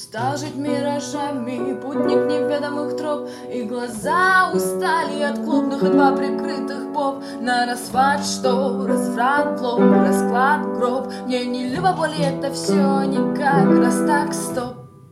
Устал жить миражами, путник неведомых троп, и глаза устали от клубных едва прикрытых поп. На расхват, что разврат, плов, расклад, гроб. Мне не любо боли, это все никак, раз так, стоп.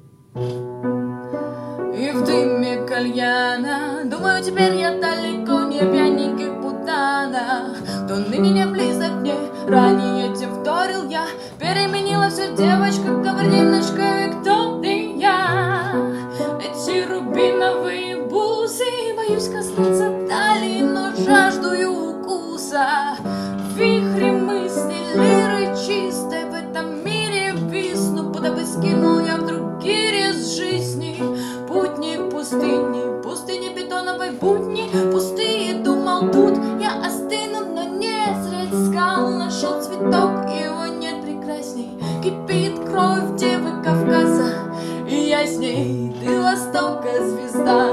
И в дыме кальяна думаю, теперь я далеко не пьяненьких путанах. То ныне не близок мне, ранее тем вторил я. Переменила все девочка, кабардиночка Виктория. Эти рубиновые бусы, боюсь коснуться талии, но жаждую укуса. Вихри мысли, лиры чистой, в этом мире висну, будто бы скинул я вдруг гирис жизни. Путник пустыни, пустыни бетоновой будни, пустые, думал, тут я остыну, но не средь скал нашел цветок, его нет прекрасней. Кипит кровь девы Кавказа, и я с ней, ты Востока, звезда.